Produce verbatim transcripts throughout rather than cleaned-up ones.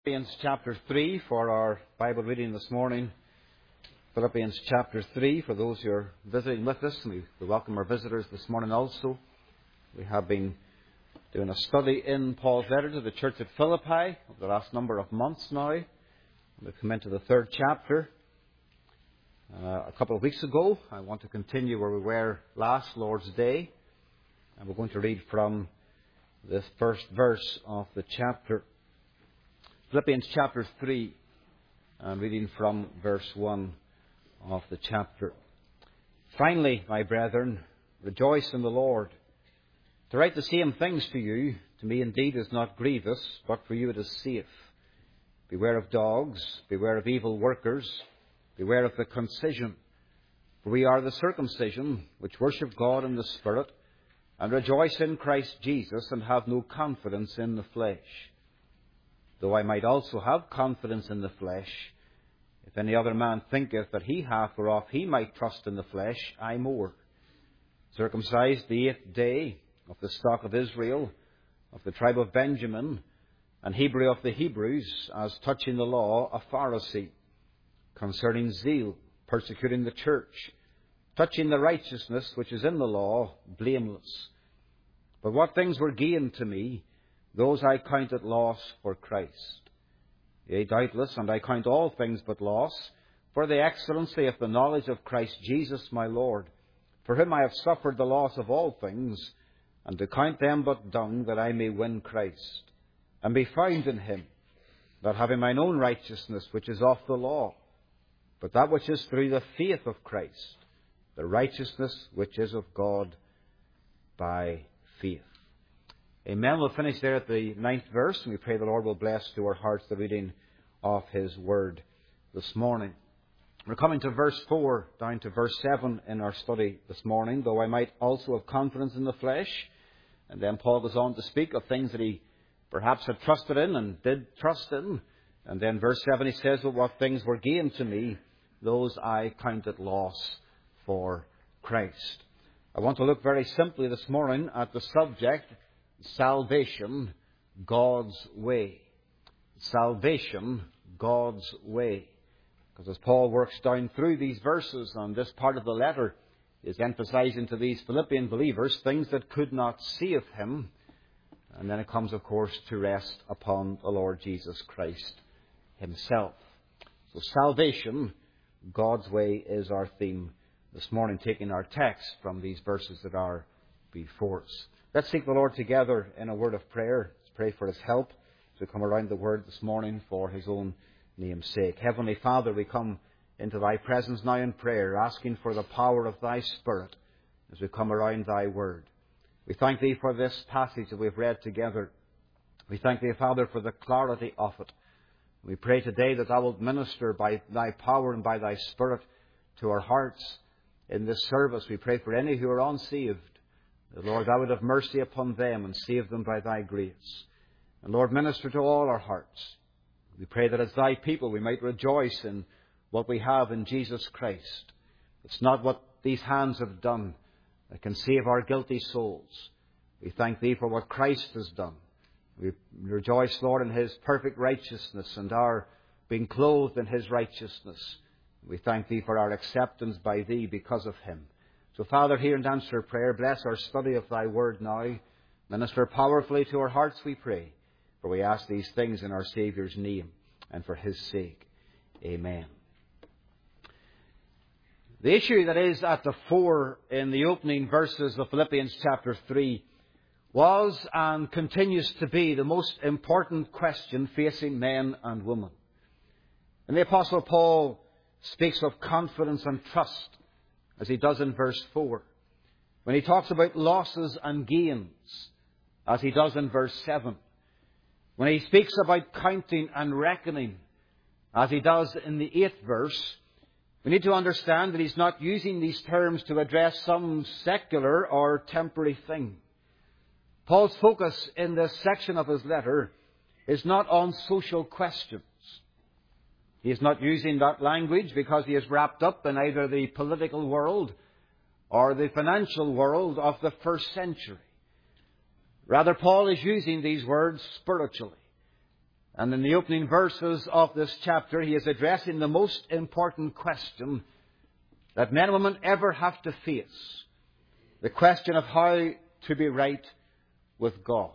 Philippians chapter three for our Bible reading this morning. Philippians chapter three for those who are visiting with us. We welcome our visitors this morning also. We have been doing a study in Paul's letter to the church at Philippi over the last number of months now. We've come into the third chapter. Uh, a couple of weeks ago, I want to continue where we were last Lord's Day. And we're going to read from this first verse of the chapter. Philippians chapter three, and reading from verse one of the chapter. Finally, my brethren, rejoice in the Lord. To write the same things to you, to me indeed is not grievous, but for you it is safe. Beware of dogs, beware of evil workers, beware of the concision. For we are the circumcision, which worship God in the Spirit, and rejoice in Christ Jesus, and have no confidence in the flesh. Though I might also have confidence in the flesh, if any other man thinketh that he hath whereof he might trust in the flesh, I more. Circumcised the eighth day, of the stock of Israel, of the tribe of Benjamin, and Hebrew of the Hebrews, as touching the law, a Pharisee, concerning zeal, persecuting the church, touching the righteousness which is in the law, blameless. But what things were gain to me, those I counted loss for Christ. Yea, doubtless, and I count all things but loss, for the excellency of the knowledge of Christ Jesus my Lord, for whom I have suffered the loss of all things, and to count them but dung, that I may win Christ, and be found in him, not having mine own righteousness, which is of the law, but that which is through the faith of Christ, the righteousness which is of God by faith. Amen. We'll finish there at the ninth verse, and we pray the Lord will bless to our hearts the reading of His Word this morning. We're coming to verse four, down to verse seven in our study this morning, though I might also have confidence in the flesh. And then Paul goes on to speak of things that he perhaps had trusted in and did trust in. And then verse seven he says, well, what things were gain to me, those I counted loss for Christ. I want to look very simply this morning at the subject, salvation, God's way. Salvation, God's way. Because as Paul works down through these verses on this part of the letter, is emphasizing to these Philippian believers things that could not save him. And then it comes, of course, to rest upon the Lord Jesus Christ Himself. So salvation, God's way, is our theme this morning, taking our text from these verses that are before us. Let's seek the Lord together in a word of prayer. Let's pray for His help as we come around the Word this morning for His own name's sake. Heavenly Father, we come into Thy presence now in prayer, asking for the power of Thy Spirit as we come around Thy Word. We thank Thee for this passage that we've read together. We thank Thee, Father, for the clarity of it. We pray today that Thou wilt minister by Thy power and by Thy Spirit to our hearts in this service. We pray for any who are unsaved. Lord, Thou would have mercy upon them and save them by Thy grace. And Lord, minister to all our hearts. We pray that as Thy people we might rejoice in what we have in Jesus Christ. It's not what these hands have done that can save our guilty souls. We thank Thee for what Christ has done. We rejoice, Lord, in His perfect righteousness and our being clothed in His righteousness. We thank Thee for our acceptance by Thee because of Him. So, Father, hear and answer prayer. Bless our study of Thy Word now. Minister powerfully to our hearts, we pray. For we ask these things in our Saviour's name and for His sake. Amen. The issue that is at the fore in the opening verses of Philippians chapter three was and continues to be the most important question facing men and women. And the Apostle Paul speaks of confidence and trust, as he does in verse four. When he talks about losses and gains, as he does in verse seven. When he speaks about counting and reckoning, as he does in the eighth verse, we need to understand that he's not using these terms to address some secular or temporary thing. Paul's focus in this section of his letter is not on social questions. He is not using that language because he is wrapped up in either the political world or the financial world of the first century. Rather, Paul is using these words spiritually. And in the opening verses of this chapter, he is addressing the most important question that men and women ever have to face. The question of how to be right with God.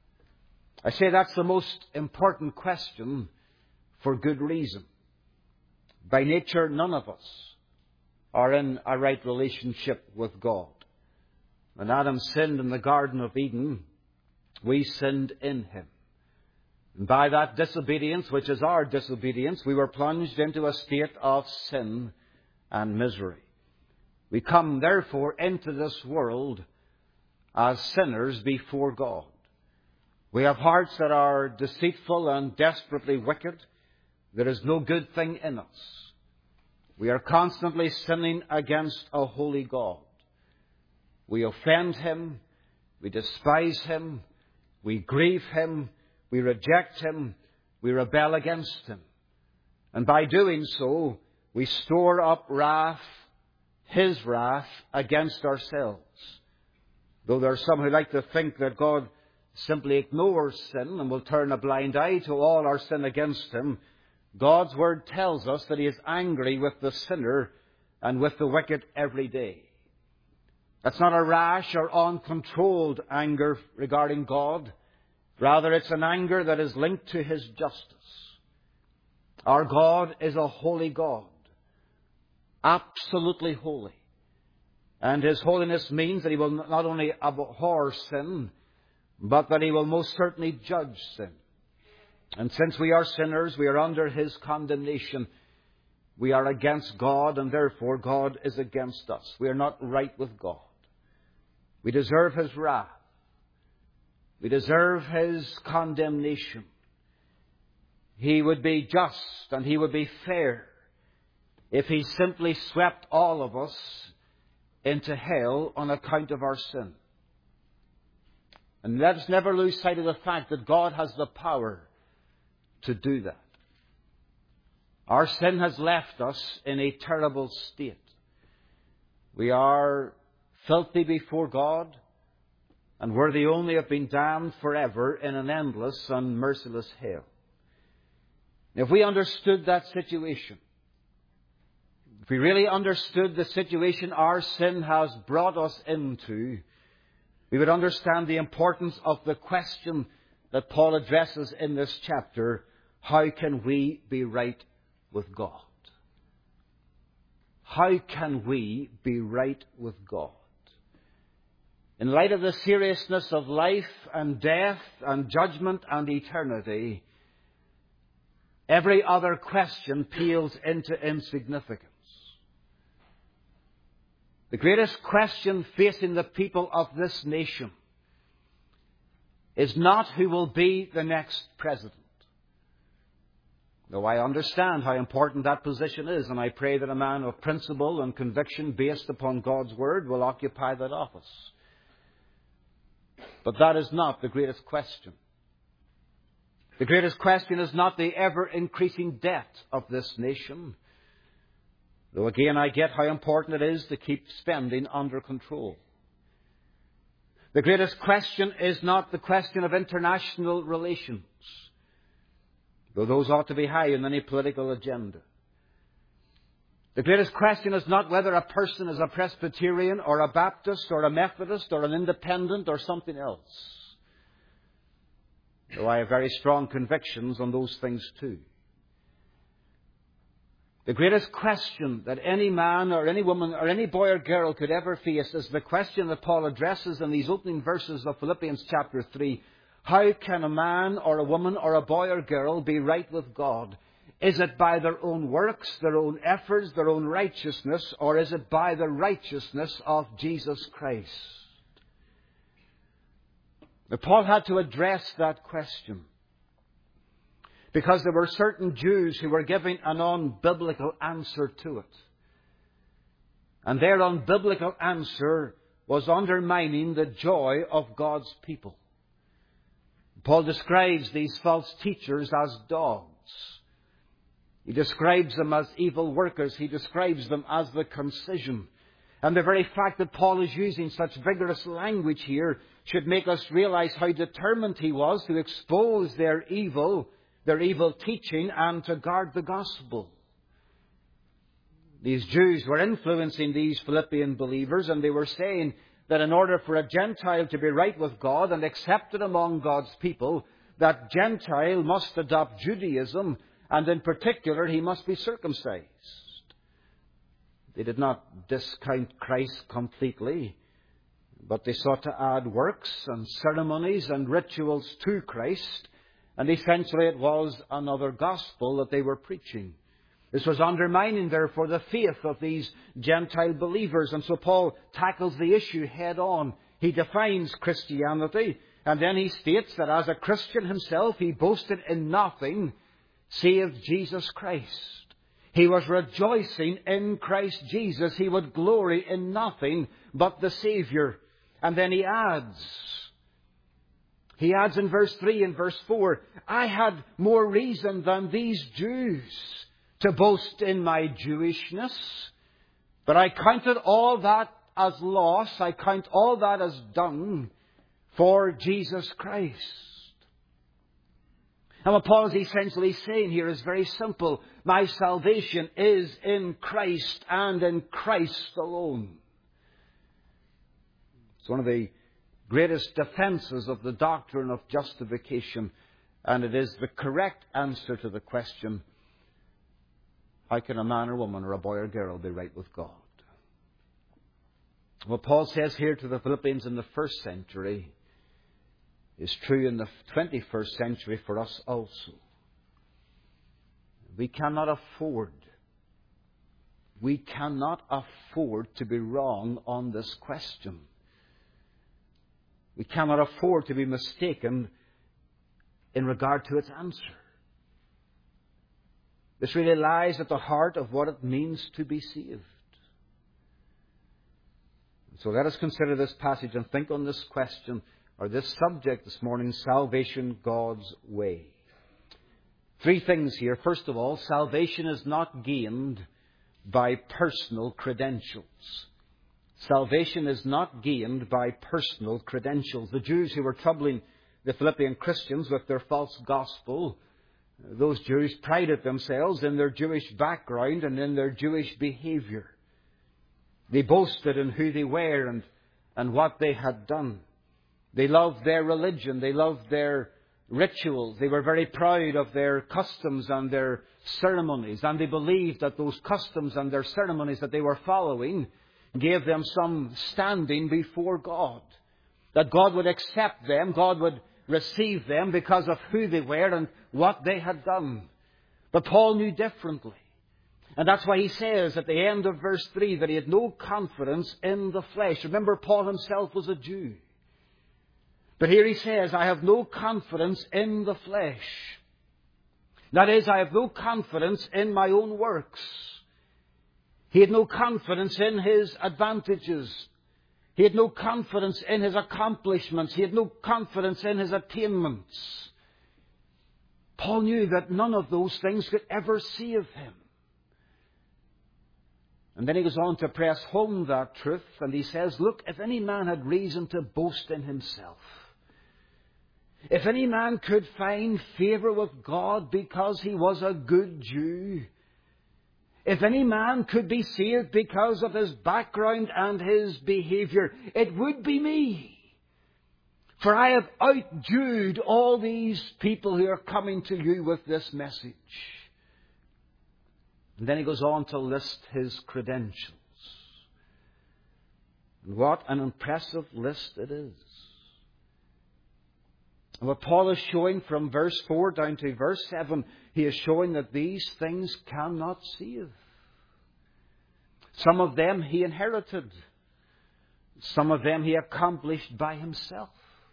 I say that's the most important question for good reason. By nature, none of us are in a right relationship with God. When Adam sinned in the Garden of Eden, we sinned in him. And by that disobedience, which is our disobedience, we were plunged into a state of sin and misery. We come, therefore, into this world as sinners before God. We have hearts that are deceitful and desperately wicked. There is no good thing in us. We are constantly sinning against a holy God. We offend him. We despise him. We grieve him. We reject him. We rebel against him. And by doing so, we store up wrath, his wrath, against ourselves. Though there are some who like to think that God simply ignores sin and will turn a blind eye to all our sin against him, God's Word tells us that he is angry with the sinner and with the wicked every day. That's not a rash or uncontrolled anger regarding God. Rather, it's an anger that is linked to his justice. Our God is a holy God, absolutely holy. And his holiness means that he will not only abhor sin, but that he will most certainly judge sin. And since we are sinners, we are under his condemnation. We are against God, and therefore God is against us. We are not right with God. We deserve his wrath. We deserve his condemnation. He would be just and he would be fair if he simply swept all of us into hell on account of our sin. And let us never lose sight of the fact that God has the power to do that. Our sin has left us in a terrible state. We are filthy before God, and worthy only of being damned forever in an endless and merciless hell. If we understood that situation, if we really understood the situation our sin has brought us into, we would understand the importance of the question that Paul addresses in this chapter: how can we be right with God? How can we be right with God? In light of the seriousness of life and death and judgment and eternity, every other question pales into insignificance. The greatest question facing the people of this nation is not who will be the next president. Though I understand how important that position is, and I pray that a man of principle and conviction based upon God's Word will occupy that office. But that is not the greatest question. The greatest question is not the ever-increasing debt of this nation. Though again, I get how important it is to keep spending under control. The greatest question is not the question of international relations, though those ought to be high in any political agenda. The greatest question is not whether a person is a Presbyterian or a Baptist or a Methodist or an Independent or something else, though I have very strong convictions on those things too. The greatest question that any man or any woman or any boy or girl could ever face is the question that Paul addresses in these opening verses of Philippians chapter three. How can a man or a woman or a boy or girl be right with God? Is it by their own works, their own efforts, their own righteousness, or is it by the righteousness of Jesus Christ? Now, Paul had to address that question because there were certain Jews who were giving an unbiblical answer to it. And their unbiblical answer was undermining the joy of God's people. Paul describes these false teachers as dogs. He describes them as evil workers. He describes them as the concision. And the very fact that Paul is using such vigorous language here should make us realize how determined he was to expose their evil, their evil teaching and to guard the gospel. These Jews were influencing these Philippian believers, and they were saying that in order for a Gentile to be right with God and accepted among God's people, that Gentile must adopt Judaism, and in particular he must be circumcised. They did not discount Christ completely, but they sought to add works and ceremonies and rituals to Christ, and essentially it was another gospel that they were preaching. This was undermining, therefore, the faith of these Gentile believers. And so Paul tackles the issue head on. He defines Christianity, and then he states that as a Christian himself, he boasted in nothing save Jesus Christ. He was rejoicing in Christ Jesus. He would glory in nothing but the Saviour. And then he adds, he adds in verse three and verse four, I had more reason than these Jews to boast in my Jewishness, but I counted all that as loss, I count all that as dung for Jesus Christ. And what Paul is essentially saying here is very simple. My salvation is in Christ and in Christ alone. It's one of the greatest defences of the doctrine of justification, and it is the correct answer to the question, how can a man or woman or a boy or girl be right with God? What Paul says here to the Philippians in the first century is true in the twenty-first century for us also. We cannot afford, we cannot afford to be wrong on this question. We cannot afford to be mistaken in regard to its answer. This really lies at the heart of what it means to be saved. So let us consider this passage and think on this question, or this subject this morning, salvation God's way. Three things here. First of all, salvation is not gained by personal credentials. Salvation is not gained by personal credentials. The Jews who were troubling the Philippian Christians with their false gospel, those Jews prided themselves in their Jewish background and in their Jewish behaviour. They boasted in who they were and, and what they had done. They loved their religion. They loved their rituals. They were very proud of their customs and their ceremonies. And they believed that those customs and their ceremonies that they were following gave them some standing before God. That God would accept them. God would receive them because of who they were and what they had done. But Paul knew differently. And that's why he says at the end of verse three that he had no confidence in the flesh. Remember, Paul himself was a Jew. But here he says, I have no confidence in the flesh. That is, I have no confidence in my own works. He had no confidence in his advantages. He had no confidence in his accomplishments. He had no confidence in his attainments. Paul knew that none of those things could ever save him. And then he goes on to press home that truth, and he says, look, if any man had reason to boast in himself, if any man could find favour with God because he was a good Jew, if any man could be saved because of his background and his behaviour, it would be me. For I have outjewed all these people who are coming to you with this message. And then he goes on to list his credentials. And what an impressive list it is. And what Paul is showing from verse four down to verse seven, he is showing that these things cannot save. Some of them he inherited. Some of them he accomplished by himself.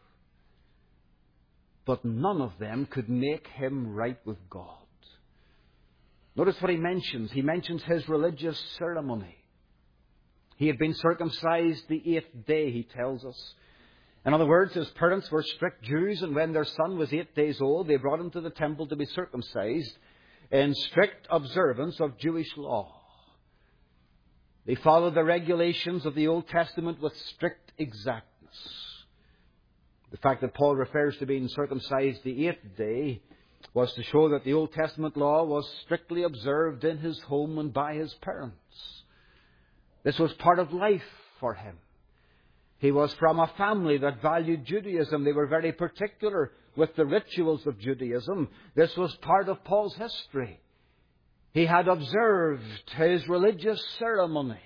But none of them could make him right with God. Notice what he mentions. He mentions his religious ceremony. He had been circumcised the eighth day, he tells us. In other words, his parents were strict Jews, and when their son was eight days old, they brought him to the temple to be circumcised in strict observance of Jewish law. They followed the regulations of the Old Testament with strict exactness. The fact that Paul refers to being circumcised the eighth day was to show that the Old Testament law was strictly observed in his home and by his parents. This was part of life for him. He was from a family that valued Judaism. They were very particular with the rituals of Judaism. This was part of Paul's history. He had observed his religious ceremony.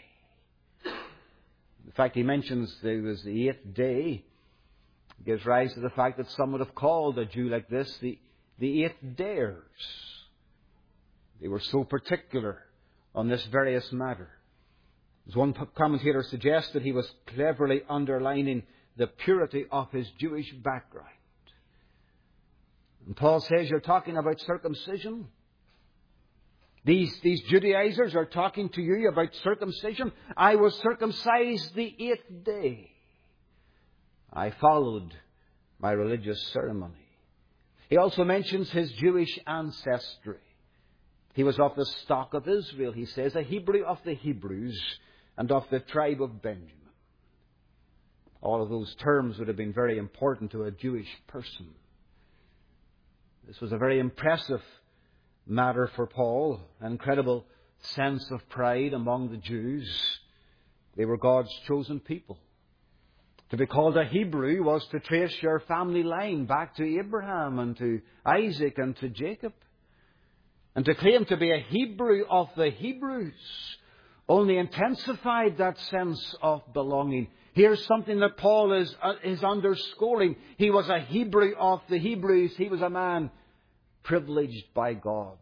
In fact, he mentions it was the eighth day. It gives rise to the fact that some would have called a Jew like this the, the eighth dayers. They were so particular on this various matter. As one commentator suggested, he was cleverly underlining the purity of his Jewish background. And Paul says, you're talking about circumcision? These, these Judaizers are talking to you about circumcision? I was circumcised the eighth day. I followed my religious ceremony. He also mentions his Jewish ancestry. He was of the stock of Israel, he says, a Hebrew of the Hebrews, and of the tribe of Benjamin. All of those terms would have been very important to a Jewish person. This was a very impressive matter for Paul, an incredible sense of pride among the Jews. They were God's chosen people. To be called a Hebrew was to trace your family line back to Abraham and to Isaac and to Jacob. And to claim to be a Hebrew of the Hebrews only intensified that sense of belonging. Here's something that Paul is, uh, is underscoring. He was a Hebrew of the Hebrews. He was a man privileged by God.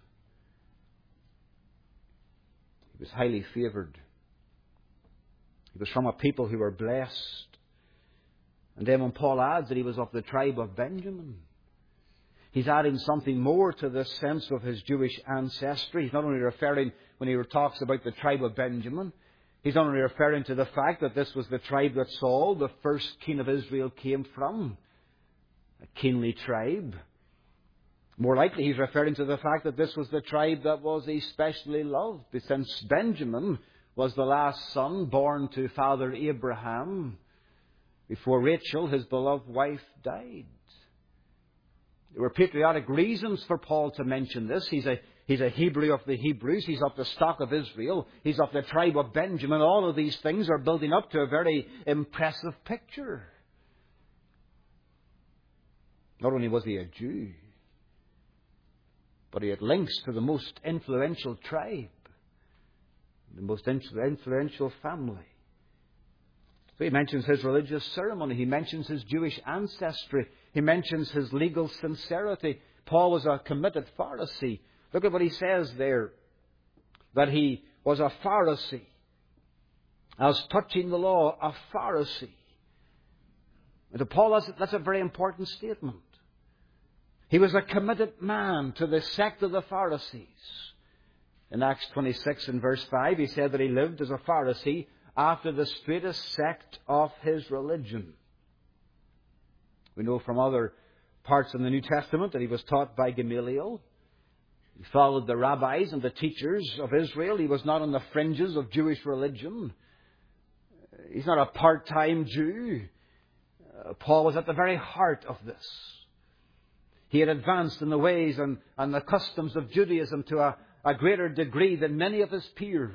He was highly favoured. He was from a people who were blessed. And then when Paul adds that he was of the tribe of Benjamin, he's adding something more to this sense of his Jewish ancestry. He's not only referring, when he talks about the tribe of Benjamin, he's not only referring to the fact that this was the tribe that Saul, the first king of Israel, came from. A kingly tribe. More likely he's referring to the fact that this was the tribe that was especially loved, since Benjamin was the last son born to Father Abraham before Rachel, his beloved wife, died. There were patriotic reasons for Paul to mention this. He's a, he's a Hebrew of the Hebrews. He's of the stock of Israel. He's of the tribe of Benjamin. All of these things are building up to a very impressive picture. Not only was he a Jew, but he had links to the most influential tribe, the most influential family. So he mentions his religious ceremony. He mentions his Jewish ancestry. He mentions his legal sincerity. Paul was a committed Pharisee. Look at what he says there, that he was a Pharisee. As touching the law, a Pharisee. And to Paul, that's, that's a very important statement. He was a committed man to the sect of the Pharisees. In Acts twenty-six and verse five, he said that he lived as a Pharisee after the straightest sect of his religion. We know from other parts in the New Testament that he was taught by Gamaliel. He followed the rabbis and the teachers of Israel. He was not on the fringes of Jewish religion. He's not a part-time Jew. Uh, Paul was at the very heart of this. He had advanced in the ways and, and the customs of Judaism to a, a greater degree than many of his peers.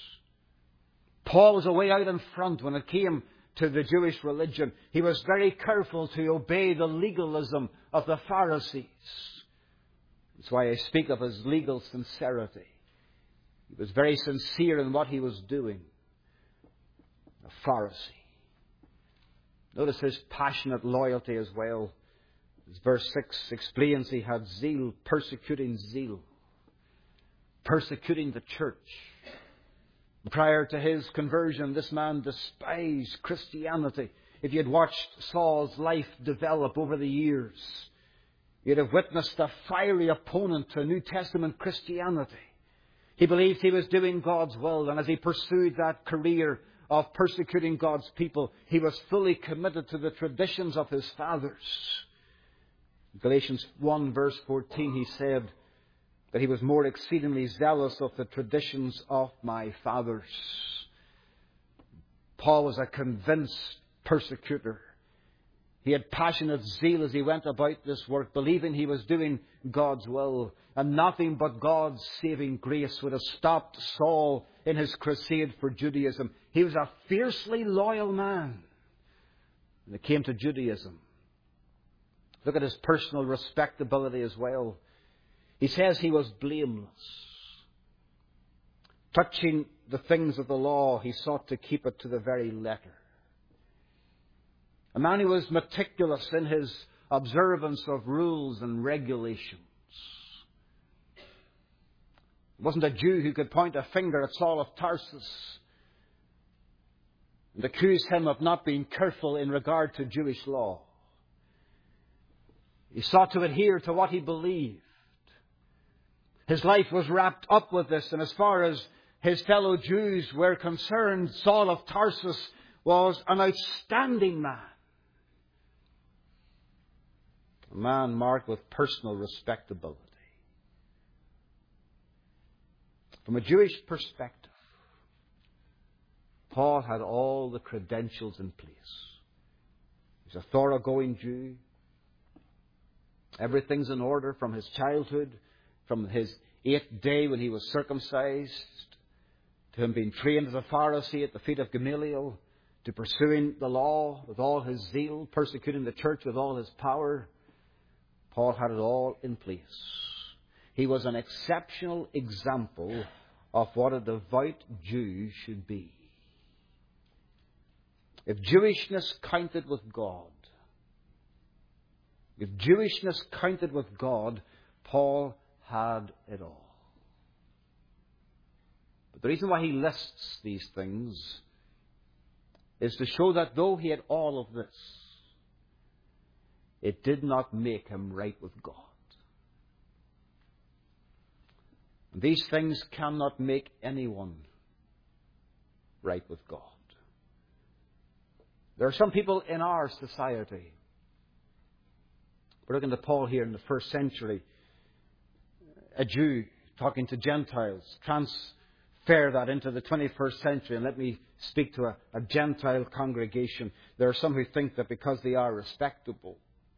Paul was away out in front when it came to the Jewish religion. He was very careful to obey the legalism of the Pharisees. That's why I speak of his legal sincerity. He was very sincere in what he was doing. A Pharisee. Notice his passionate loyalty as well. As verse six explains, he had zeal, persecuting zeal. Persecuting the church. Prior to his conversion, this man despised Christianity. If you had watched Saul's life develop over the years, you'd have witnessed a fiery opponent to New Testament Christianity. He believed he was doing God's will, and as he pursued that career of persecuting God's people, he was fully committed to the traditions of his fathers. In Galatians one verse fourteen, he said that he was more exceedingly zealous of the traditions of my fathers. Paul was a convinced persecutor. He had passionate zeal as he went about this work, believing he was doing God's will. And nothing but God's saving grace would have stopped Saul in his crusade for Judaism. He was a fiercely loyal man when it came to Judaism. Look at his personal respectability as well. He says he was blameless. Touching the things of the law, he sought to keep it to the very letter. A man who was meticulous in his observance of rules and regulations. It wasn't a Jew who could point a finger at Saul of Tarsus and accuse him of not being careful in regard to Jewish law. He sought to adhere to what he believed. His life was wrapped up with this, and as far as his fellow Jews were concerned, Saul of Tarsus was an outstanding man. A man marked with personal respectability. From a Jewish perspective, Paul had all the credentials in place. He's a thoroughgoing Jew. Everything's in order from his childhood, from his eighth day when he was circumcised, to him being trained as a Pharisee at the feet of Gamaliel, to pursuing the law with all his zeal, persecuting the church with all his power. Paul had it all in place. He was an exceptional example of what a devout Jew should be. If Jewishness counted with God, if Jewishness counted with God, Paul had it all. But the reason why he lists these things is to show that though he had all of this, it did not make him right with God. And these things cannot make anyone right with God. There are some people in our society. We're looking at Paul here in the first century. A Jew talking to Gentiles. Transfer that into the twenty-first century and let me speak to a, a Gentile congregation. There are some who think that because they are respectable,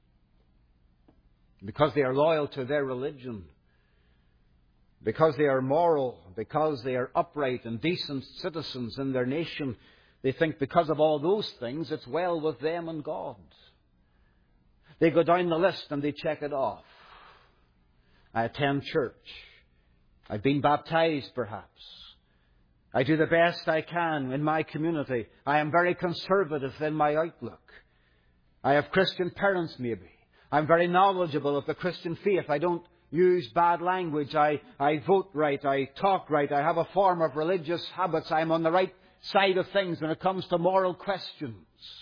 because they are loyal to their religion, because they are moral, because they are upright and decent citizens in their nation, they think because of all those things, it's well with them and God. They go down the list and they check it off. I attend church. I've been baptized, perhaps. I do the best I can in my community. I am very conservative in my outlook. I have Christian parents, maybe. I'm very knowledgeable of the Christian faith. I don't use bad language. I, I vote right. I talk right. I have a form of religious habits. I'm on the right side of things when it comes to moral questions.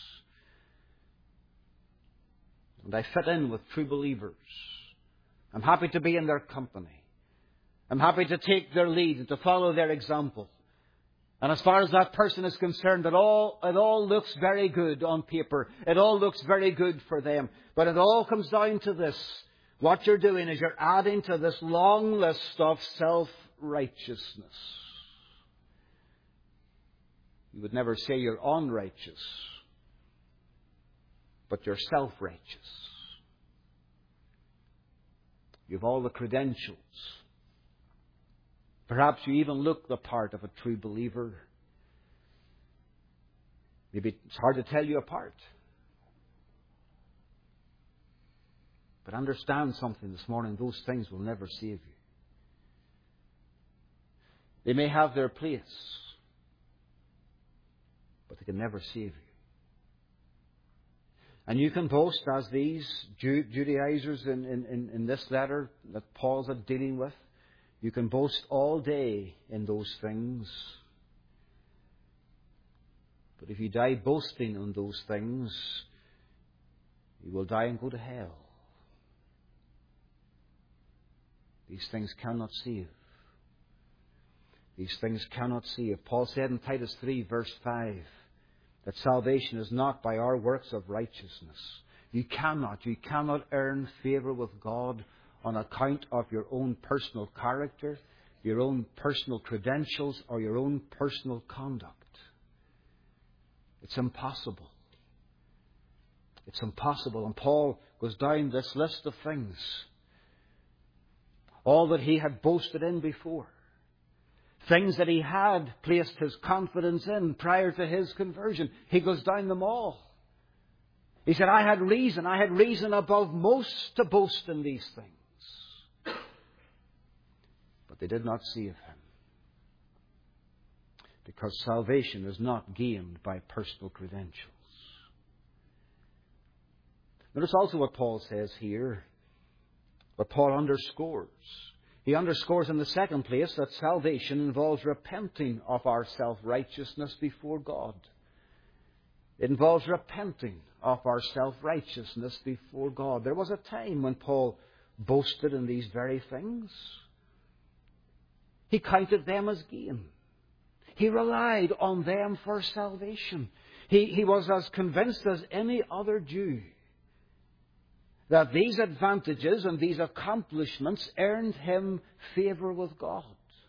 And I fit in with true believers. I'm happy to be in their company. I'm happy to take their lead and to follow their example. And as far as that person is concerned, it all, it all looks very good on paper. It all looks very good for them. But it all comes down to this. What you're doing is you're adding to this long list of self-righteousness. You would never say you're unrighteous, but you're self-righteous. You have all the credentials. Perhaps you even look the part of a true believer. Maybe it's hard to tell you apart. But understand something this morning. Those things will never save you. They may have their place, but they can never save you. And you can boast, as these Judaizers in, in, in this letter that Paul's dealing with, you can boast all day in those things. But if you die boasting on those things, you will die and go to hell. These things cannot save. These things cannot save. Paul said in Titus three, verse five, that salvation is not by our works of righteousness. You cannot, you cannot earn favour with God on account of your own personal character, your own personal credentials, or your own personal conduct. It's impossible. It's impossible. And Paul goes down this list of things. All that he had boasted in before. Things that he had placed his confidence in prior to his conversion. He goes down them all. He said, I had reason. I had reason above most to boast in these things. But they did not save him. Because salvation is not gained by personal credentials. Notice also what Paul says here. What Paul underscores. He underscores in the second place that salvation involves repenting of our self-righteousness before God. It involves repenting of our self-righteousness before God. There was a time when Paul boasted in these very things. He counted them as gain. He relied on them for salvation. He, he was as convinced as any other Jew that these advantages and these accomplishments earned him favour with God.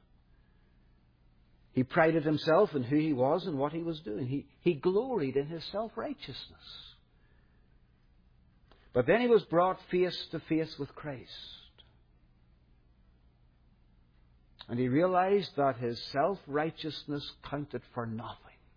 He prided himself in who he was and what he was doing. He, he gloried in his self-righteousness. But then he was brought face to face with Christ. And he realized that his self-righteousness counted for nothing.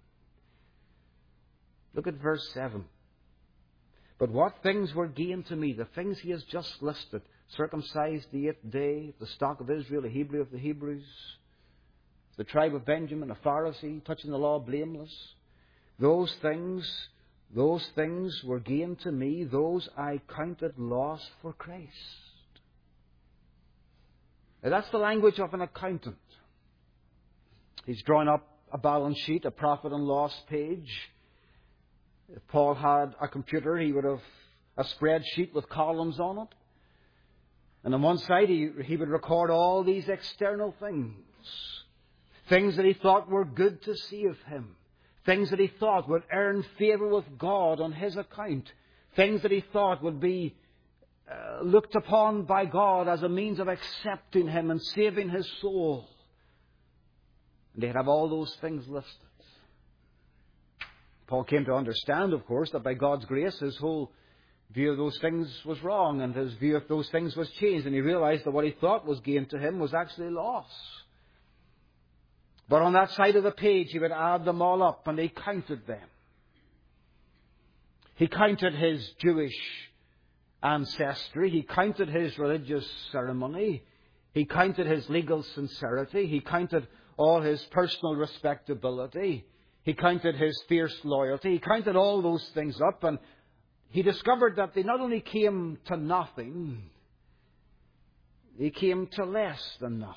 Look at verse seven. But what things were gained to me? The things he has just listed. Circumcised the eighth day, the stock of Israel, a Hebrew of the Hebrews, the tribe of Benjamin, a Pharisee, touching the law blameless. Those things, those things were gained to me. Those I counted loss for Christ. Now that's the language of an accountant. He's drawn up a balance sheet, a profit and loss page. If Paul had a computer, he would have a spreadsheet with columns on it. And on one side, he, he would record all these external things. Things that he thought were good to see of him. Things that he thought would earn favour with God on his account. Things that he thought would be uh, looked upon by God as a means of accepting him and saving his soul. And he'd have all those things listed. Paul came to understand, of course, that by God's grace his whole view of those things was wrong and his view of those things was changed. And he realized that what he thought was gain to him was actually loss. But on that side of the page he would add them all up and he counted them. He counted his Jewish ancestry. He counted his religious ceremony. He counted his legal sincerity. He counted all his personal respectability. He counted his fierce loyalty. He counted all those things up, and he discovered that they not only came to nothing, they came to less than nothing.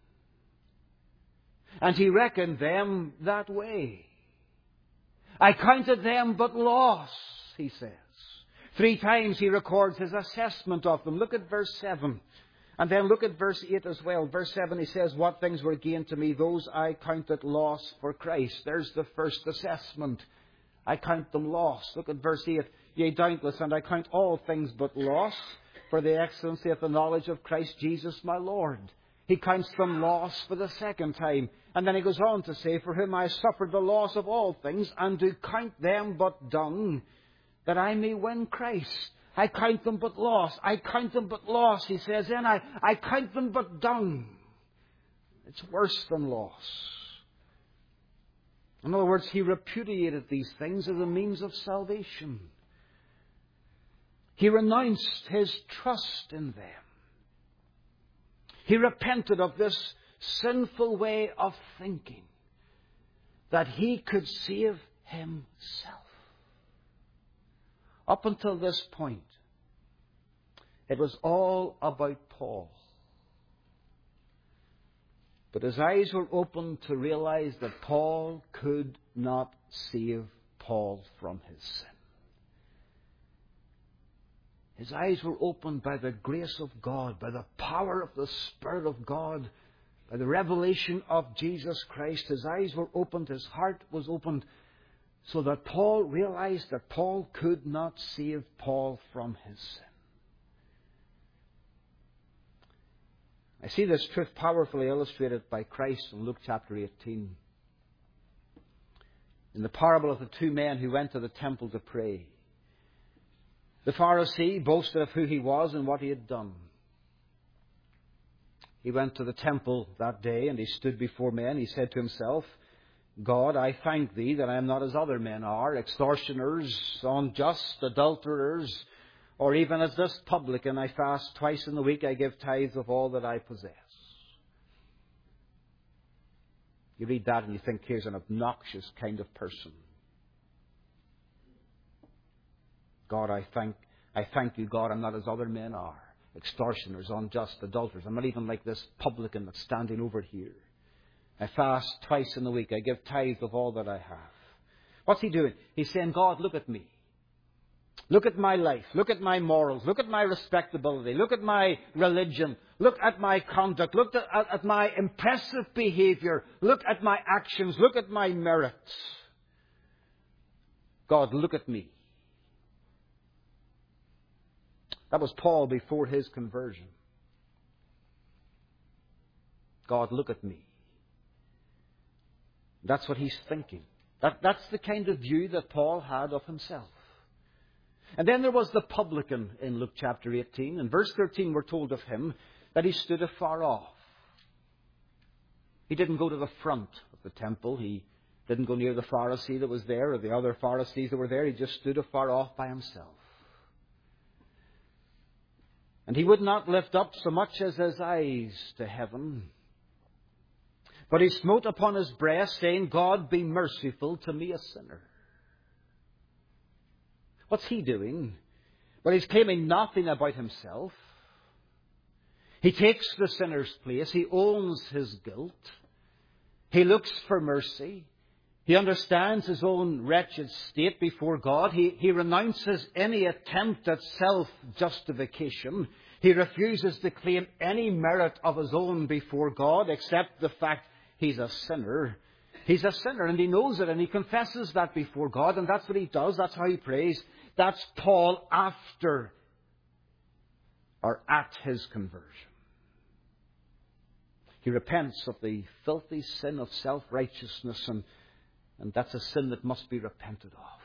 And he reckoned them that way. I counted them but loss, he says. Three times he records his assessment of them. Look at verse seven. And then look at verse eight as well. Verse seven, he says, what things were gained to me, those I counted loss for Christ. There's the first assessment. I count them loss. Look at verse eight. Yea, doubtless, and I count all things but loss for the excellency of the knowledge of Christ Jesus my Lord. He counts them loss for the second time. And then he goes on to say, for whom I suffered the loss of all things, and do count them but dung, that I may win Christ. I count them but loss. I count them but loss. He says, then I, I count them but dung. It's worse than loss. In other words, he repudiated these things as a means of salvation. He renounced his trust in them. He repented of this sinful way of thinking that he could save himself. Up until this point, it was all about Paul. But his eyes were opened to realize that Paul could not save Paul from his sin. His eyes were opened by the grace of God, by the power of the Spirit of God, by the revelation of Jesus Christ. His eyes were opened, his heart was opened, so that Paul realized that Paul could not save Paul from his sin. I see this truth powerfully illustrated by Christ in Luke chapter eighteen. In the parable of the two men who went to the temple to pray. The Pharisee boasted of who he was and what he had done. He went to the temple that day and he stood before men. He said to himself, God, I thank thee that I am not as other men are, extortioners, unjust, adulterers, or even as this publican. I fast twice in the week. I give tithes of all that I possess. You read that and you think, here's an obnoxious kind of person. God, I thank, I thank you, God, I'm not as other men are. Extortioners, unjust, adulterers. I'm not even like this publican that's standing over here. I fast twice in the week. I give tithes of all that I have. What's he doing? He's saying, God, look at me. Look at my life. Look at my morals. Look at my respectability. Look at my religion. Look at my conduct. Look at, at, at my impressive behavior. Look at my actions. Look at my merits. God, look at me. That was Paul before his conversion. God, look at me. That's what he's thinking. That, that's the kind of view that Paul had of himself. And then there was the publican in Luke chapter eighteen. In verse thirteen we're told of him that he stood afar off. He didn't go to the front of the temple. He didn't go near the Pharisee that was there or the other Pharisees that were there. He just stood afar off by himself. And he would not lift up so much as his eyes to heaven. But he smote upon his breast, saying, God, be merciful to me, a sinner. What's he doing? Well, he's claiming nothing about himself. He takes the sinner's place. He owns his guilt. He looks for mercy. He understands his own wretched state before God. He, he renounces any attempt at self-justification. He refuses to claim any merit of his own before God except the fact he's a sinner. He's a sinner and he knows it and he confesses that before God, and that's what he does. That's how he prays. That's Paul after or at his conversion. He repents of the filthy sin of self-righteousness, and, and that's a sin that must be repented of.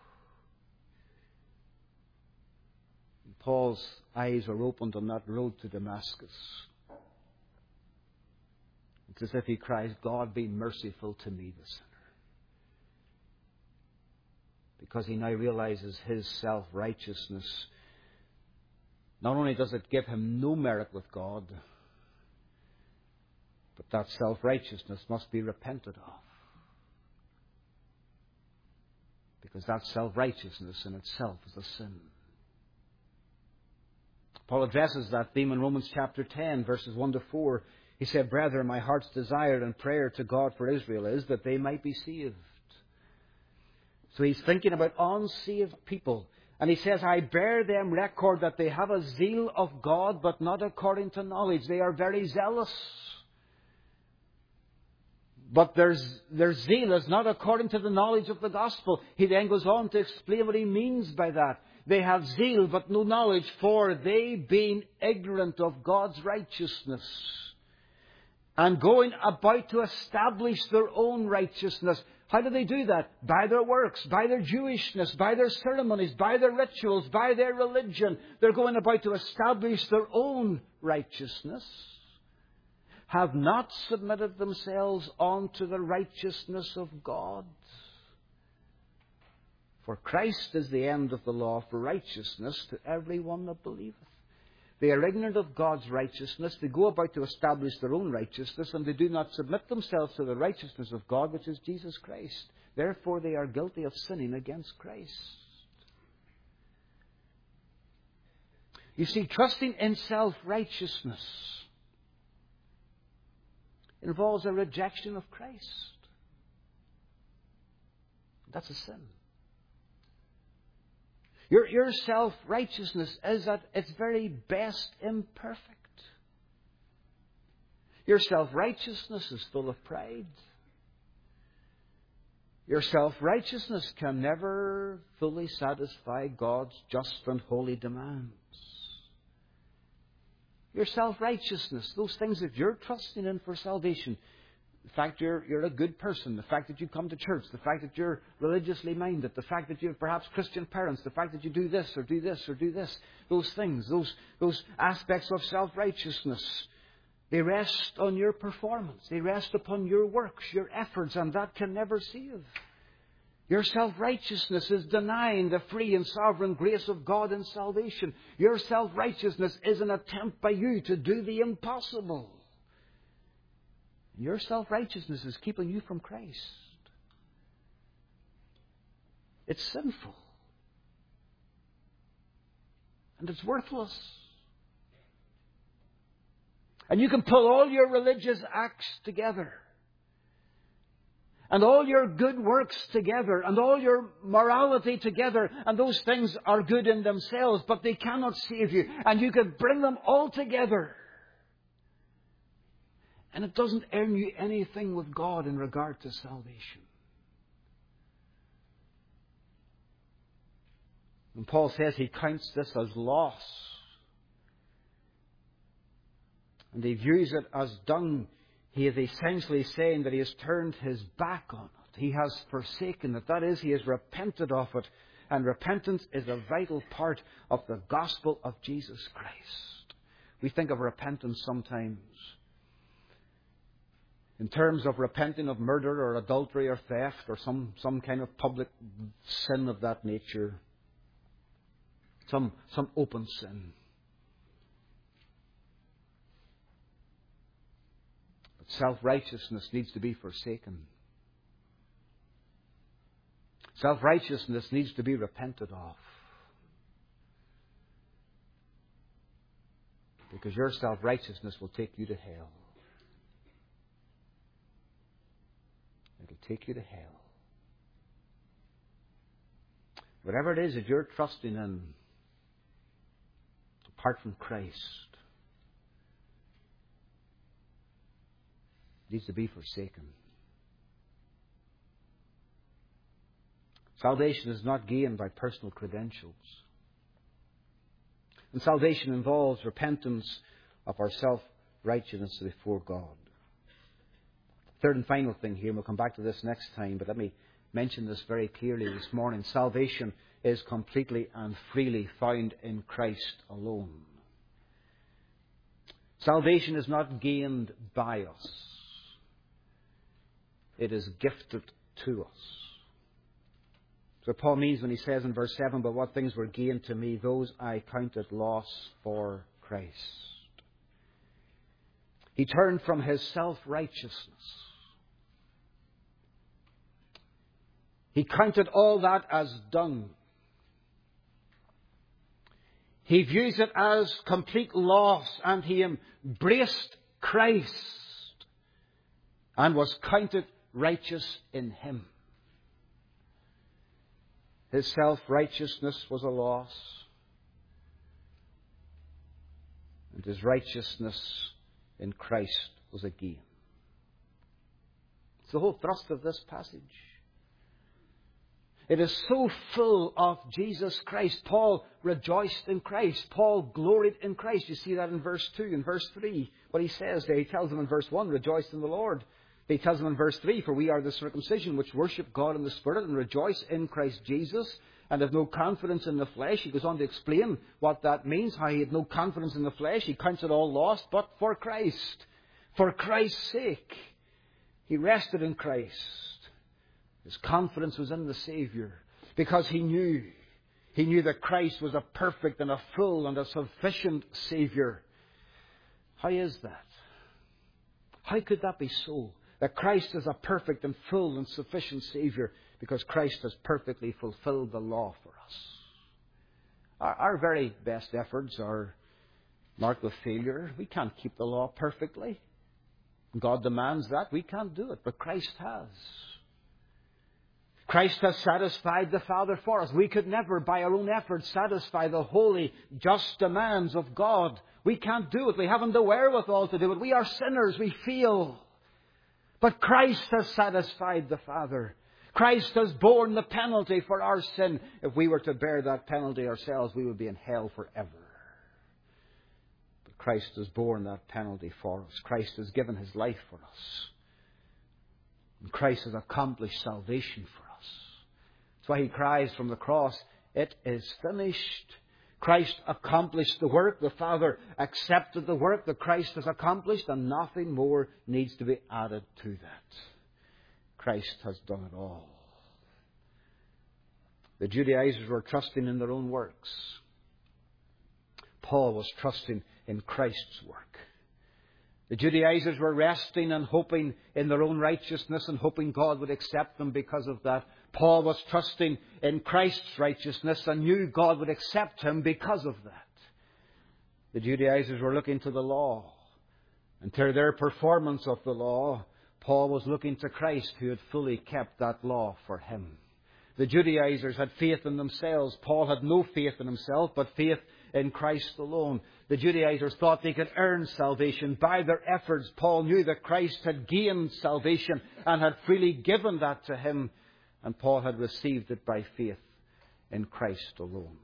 And Paul's eyes are opened on that road to Damascus. It's as if he cries, God, be merciful to me, the sinner. Because he now realizes his self-righteousness. Not only does it give him no merit with God, but that self-righteousness must be repented of. Because that self-righteousness in itself is a sin. Paul addresses that theme in Romans chapter ten, verses one to four. He said, Brethren, my heart's desire and prayer to God for Israel is that they might be saved. So he's thinking about unsaved people. And he says, I bear them record that they have a zeal of God, but not according to knowledge. They are very zealous. But their, their zeal is not according to the knowledge of the gospel. He then goes on to explain what he means by that. They have zeal, but no knowledge, for they being ignorant of God's righteousness, and going about to establish their own righteousness. How do they do that? By their works, by their Jewishness, by their ceremonies, by their rituals, by their religion. They're going about to establish their own righteousness. Have not submitted themselves unto the righteousness of God. For Christ is the end of the law for righteousness to every one that believeth. They are ignorant of God's righteousness. They go about to establish their own righteousness, and they do not submit themselves to the righteousness of God, which is Jesus Christ. Therefore, they are guilty of sinning against Christ. You see, trusting in self-righteousness involves a rejection of Christ. That's a sin. Your, your self-righteousness is at its very best imperfect. Your self-righteousness is full of pride. Your self-righteousness can never fully satisfy God's just and holy demands. Your self-righteousness, those things that you're trusting in for salvation, The fact you're, you're a good person, the fact that you come to church, the fact that you're religiously minded, the fact that you have perhaps Christian parents, the fact that you do this or do this or do this, those things, those, those aspects of self-righteousness, they rest on your performance. They rest upon your works, your efforts, and that can never save. Your self-righteousness is denying the free and sovereign grace of God in salvation. Your self-righteousness is an attempt by you to do the impossible. Your self-righteousness is keeping you from Christ. It's sinful. And it's worthless. And you can pull all your religious acts together. And all your good works together. And all your morality together. And those things are good in themselves. But they cannot save you. And you can bring them all together. And it doesn't earn you anything with God in regard to salvation. And Paul says he counts this as loss. And he views it as dung. He is essentially saying that he has turned his back on it. He has forsaken it. That is, he has repented of it. And repentance is a vital part of the gospel of Jesus Christ. We think of repentance sometimes in terms of repenting of murder or adultery or theft or some, some kind of public sin of that nature. Some, some open sin. But self-righteousness needs to be forsaken. Self-righteousness needs to be repented of. Because your self-righteousness will take you to hell. It'll take you to hell. Whatever it is that you're trusting in, apart from Christ, needs to be forsaken. Salvation is not gained by personal credentials. And salvation involves repentance of our self-righteousness before God. Third and final thing here, and we'll come back to this next time, but let me mention this very clearly this morning. Salvation is completely and freely found in Christ alone. Salvation is not gained by us. It is gifted to us. So Paul means when he says in verse seven, but what things were gained to me, those I counted loss for Christ. He turned from his self-righteousness. He counted all that as dung. He views it as complete loss, and he embraced Christ and was counted righteous in him. His self-righteousness was a loss, and his righteousness in Christ was a gain. It's the whole thrust of this passage. It is so full of Jesus Christ. Paul rejoiced in Christ. Paul gloried in Christ. You see that in verse two and verse three. What he says there, he tells them in verse one, rejoice in the Lord. He tells them in verse three, for we are the circumcision which worship God in the Spirit and rejoice in Christ Jesus and have no confidence in the flesh. He goes on to explain what that means, how he had no confidence in the flesh. He counts it all lost, but for Christ. For Christ's sake. He rested in Christ. His confidence was in the Saviour because he knew, he knew that Christ was a perfect and a full and a sufficient Saviour. How is that? How could that be so? That Christ is a perfect and full and sufficient Saviour because Christ has perfectly fulfilled the law for us. Our, our very best efforts are marked with failure. We can't keep the law perfectly. God demands that. We can't do it, but Christ has. Christ has satisfied the Father for us. We could never, by our own efforts, satisfy the holy, just demands of God. We can't do it. We haven't the wherewithal to do it. We are sinners. We feel. But Christ has satisfied the Father. Christ has borne the penalty for our sin. If we were to bear that penalty ourselves, we would be in hell forever. But Christ has borne that penalty for us. Christ has given his life for us. And Christ has accomplished salvation for us. That's why he cries from the cross, "It is finished." Christ accomplished the work. The Father accepted the work that Christ has accomplished, and nothing more needs to be added to that. Christ has done it all. The Judaizers were trusting in their own works. Paul was trusting in Christ's work. The Judaizers were resting and hoping in their own righteousness and hoping God would accept them because of that. Paul was trusting in Christ's righteousness and knew God would accept him because of that. The Judaizers were looking to the law, and to their performance of the law, Paul was looking to Christ, who had fully kept that law for him. The Judaizers had faith in themselves. Paul had no faith in himself, but faith in Christ alone. The Judaizers thought they could earn salvation by their efforts. Paul knew that Christ had gained salvation and had freely given that to him, and Paul had received it by faith in Christ alone.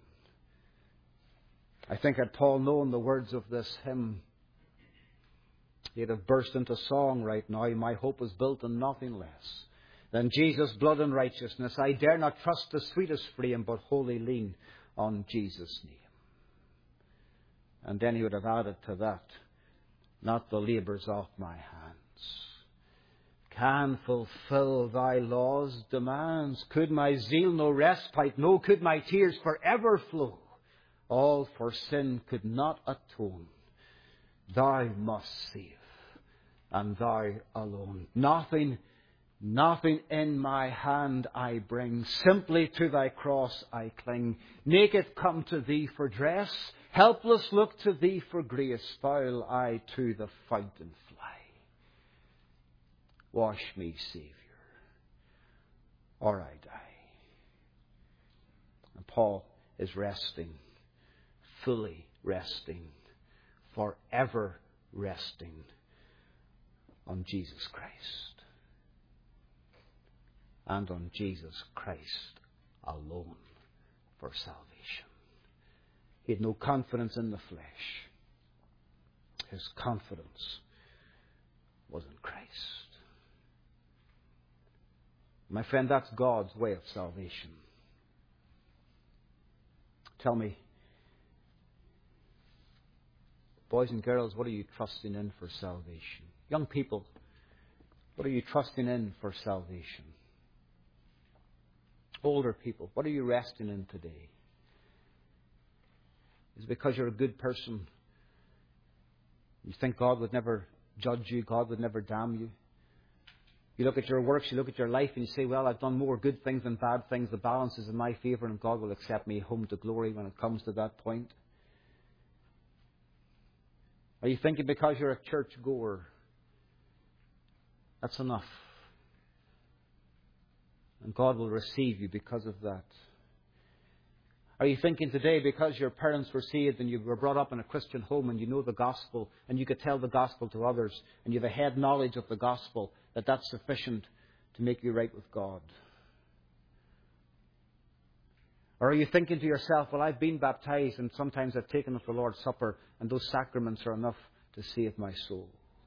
I think had Paul known the words of this hymn, he'd have burst into song right now. "My hope is built on nothing less than Jesus' blood and righteousness. I dare not trust the sweetest frame, but wholly lean on Jesus' name." And then he would have added to that, "Not the labours of my hands can fulfill thy law's demands. Could my zeal no respite know? Could my tears forever flow? All for sin could not atone. Thou must save, and thou alone. Nothing Nothing in my hand I bring, simply to thy cross I cling. Naked come to thee for dress, helpless look to thee for grace, foul I to the fountain fly. Wash me, Saviour, or I die." And Paul is resting, fully resting, forever resting on Jesus Christ. And on Jesus Christ alone for salvation. He had no confidence in the flesh. His confidence was in Christ. My friend, that's God's way of salvation. Tell me, boys and girls, what are you trusting in for salvation? Young people, what are you trusting in for salvation? Older people, what are you resting in today? Is it because you're a good person? You think God would never judge you, God would never damn you? You look at your works, you look at your life, and you say, "Well, I've done more good things than bad things. The balance is in my favour, and God will accept me home to glory when it comes to that point." Are you thinking because you're a church goer, that's enough, and God will receive you because of that? Are you thinking today because your parents were saved and you were brought up in a Christian home and you know the gospel and you could tell the gospel to others and you have a head knowledge of the gospel, that that's sufficient to make you right with God? Or are you thinking to yourself, "Well, I've been baptized and sometimes I've taken of the Lord's Supper and those sacraments are enough to save my soul"?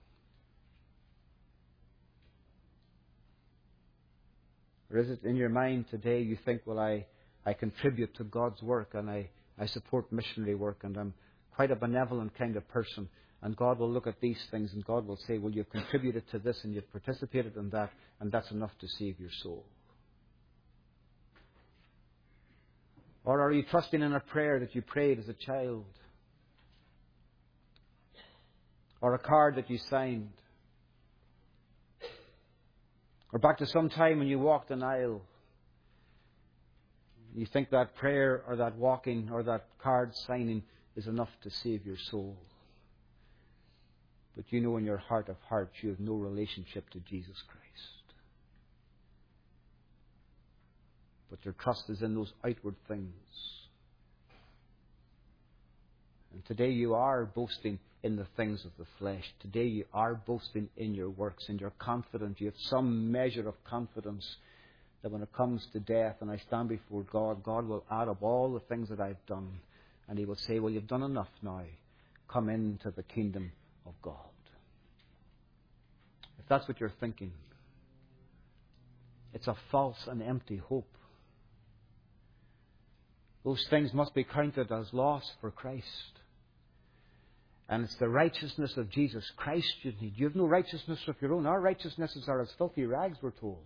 Or is it in your mind today you think, "Well, I, I contribute to God's work and I, I support missionary work and I'm quite a benevolent kind of person, and God will look at these things and God will say, 'Well, you've contributed to this and you've participated in that, and that's enough to save your soul'?" Or are you trusting in a prayer that you prayed as a child? Or a card that you signed? Or back to some time when you walked an aisle? You think that prayer or that walking or that card signing is enough to save your soul. But you know in your heart of hearts you have no relationship to Jesus Christ. But your trust is in those outward things. And today you are boasting in the things of the flesh. Today you are boasting in your works, and you're confident. You have some measure of confidence that when it comes to death and I stand before God, God will add up all the things that I've done. And He will say, "Well, you've done enough now. Come into the kingdom of God." If that's what you're thinking, It's a false and empty hope. Those things must be counted as loss for Christ. And it's the righteousness of Jesus Christ you need. You have no righteousness of your own. Our righteousnesses are as filthy rags, we're told.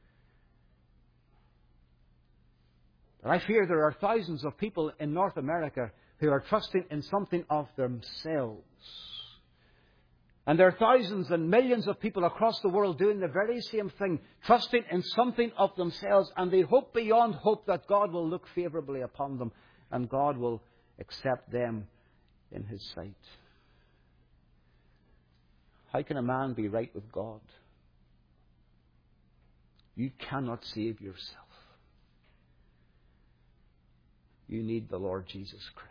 But I fear there are thousands of people in North America who are trusting in something of themselves. And there are thousands and millions of people across the world doing the very same thing, trusting in something of themselves, and they hope beyond hope that God will look favourably upon them and God will accept them in His sight. How can a man be right with God? You cannot save yourself. You need the Lord Jesus Christ.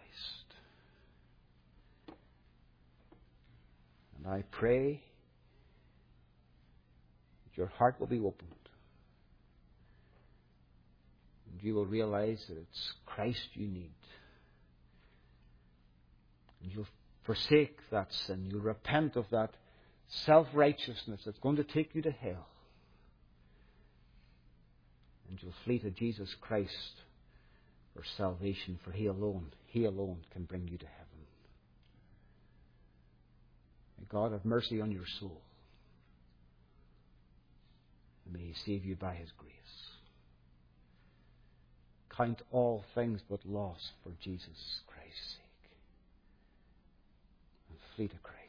And I pray that your heart will be opened. And you will realize that it's Christ you need. And you'll forsake that sin. You'll repent of that self-righteousness that's going to take you to hell. And you'll flee to Jesus Christ for salvation, for He alone, He alone can bring you to heaven. May God have mercy on your soul. And may He save you by His grace. Count all things but loss for Jesus Christ's sake. And flee to Christ.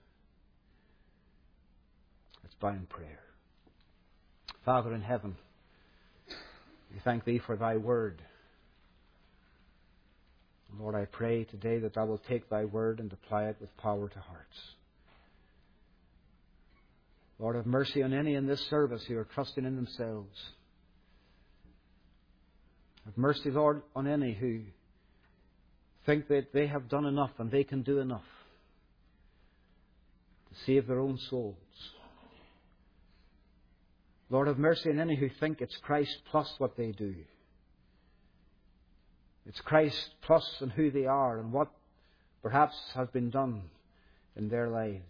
Let's bow in prayer. Father in heaven, we thank Thee for Thy word. Lord, I pray today that Thou wilt take Thy word and apply it with power to hearts. Lord, have mercy on any in this service who are trusting in themselves. Have mercy, Lord, on any who think that they have done enough and they can do enough to save their own souls. Lord, have mercy on any who think it's Christ plus what they do. It's Christ plus and who they are and what perhaps has been done in their lives.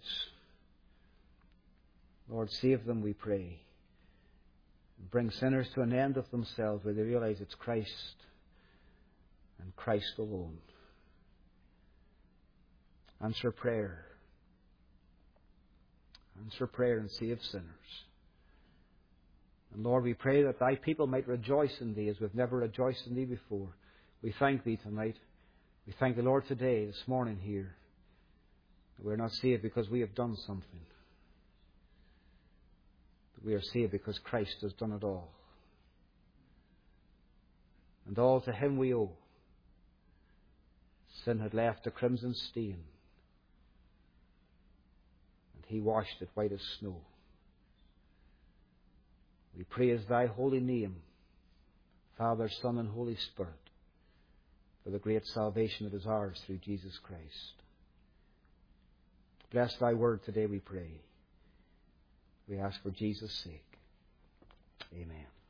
Lord, save them, we pray. Bring sinners to an end of themselves where they realize it's Christ and Christ alone. Answer prayer. Answer prayer and save sinners. And Lord, we pray that Thy people might rejoice in Thee as we've never rejoiced in Thee before. We thank Thee tonight. We thank the Lord today, this morning here. We're not saved because we have done something. But we are saved because Christ has done it all. And all to Him we owe. Sin had left a crimson stain. And He washed it white as snow. We praise Thy holy name, Father, Son, and Holy Spirit, for the great salvation that is ours through Jesus Christ. Bless Thy word today, we pray. We ask for Jesus' sake. Amen.